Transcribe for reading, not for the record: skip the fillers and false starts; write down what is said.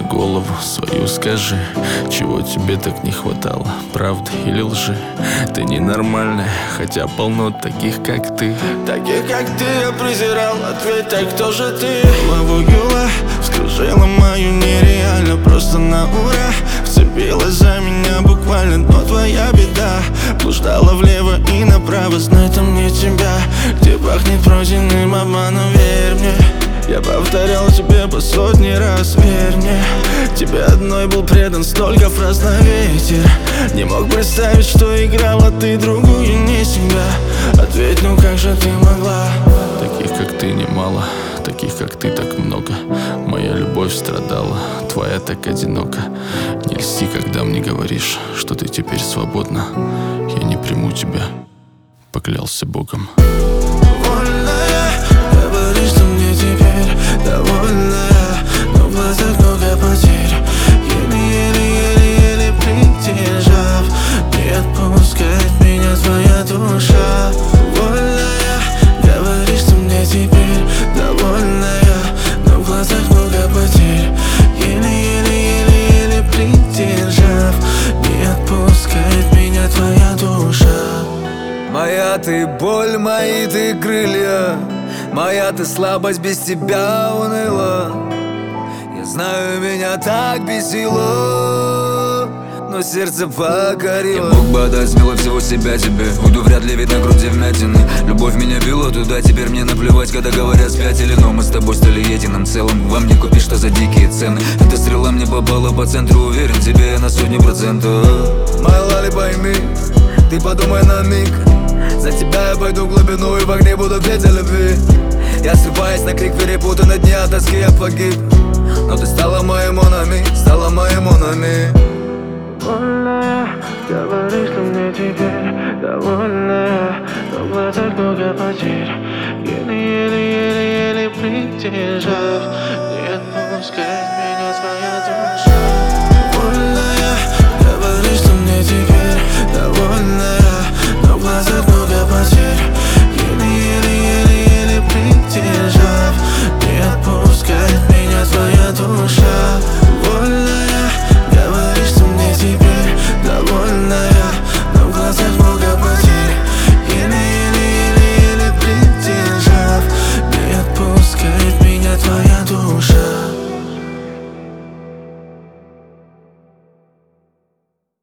голову свою скажи, чего тебе так не хватало, правды или лжи? Ты ненормальная, хотя полно таких, как ты. Таких, как ты, я презирал. Ответь, так кто же ты? Лову юла, вскружила мою нереально. Просто на ура вцепилась за меня буквально. Но твоя беда блуждала влево и направо. Знай, там не тебя, где пахнет пройденным обманом. Верь мне, я повторял тебе по сотни раз, верь мне. Тебе одной был предан, столько фраз на ветер. Не мог представить, что играла ты другую, не себя. Ответь, ну как же ты могла? Таких, как ты, немало, таких, как ты, так много. Моя любовь страдала, твоя так одинока. Не льсти, когда мне говоришь, что ты теперь свободна. Я не приму тебя, поклялся Богом. Вольная, говоришь, что мне теперь довольная, но в глазах много потерь. Еле-еле-еле-еле придержав, не отпускает меня твоя душа. Вольная, говоришь, что мне теперь довольная, но в глазах много потерь. Еле-еле-еле-еле придержав, не отпускает меня твоя душа. Моя ты боль, мои ты крылья, моя ты слабость, без тебя уныла. Я знаю, меня так бесило, но сердце покорило. Я мог бы отдать смело всего себя тебе. Уйду, вряд ли видно груди вмятины. Любовь меня била туда, теперь мне наплевать, когда говорят спятили. Но мы с тобой стали единым целым. Вам не купишь, что за дикие цены. Эта стрела мне попала по центру, уверен, тебе я на 100%. Моя лали, пойми, ты подумай на миг. За тебя я пойду в глубину и в огне буду петь о любви. Я срываюсь на крик, перепутанный дни, от тоски я погиб. Но ты стала моей монами, стала моей монами. Вольная, говоришь, что мне теперь довольная, но в глазах много потерь. Еле-еле-еле-еле придержав,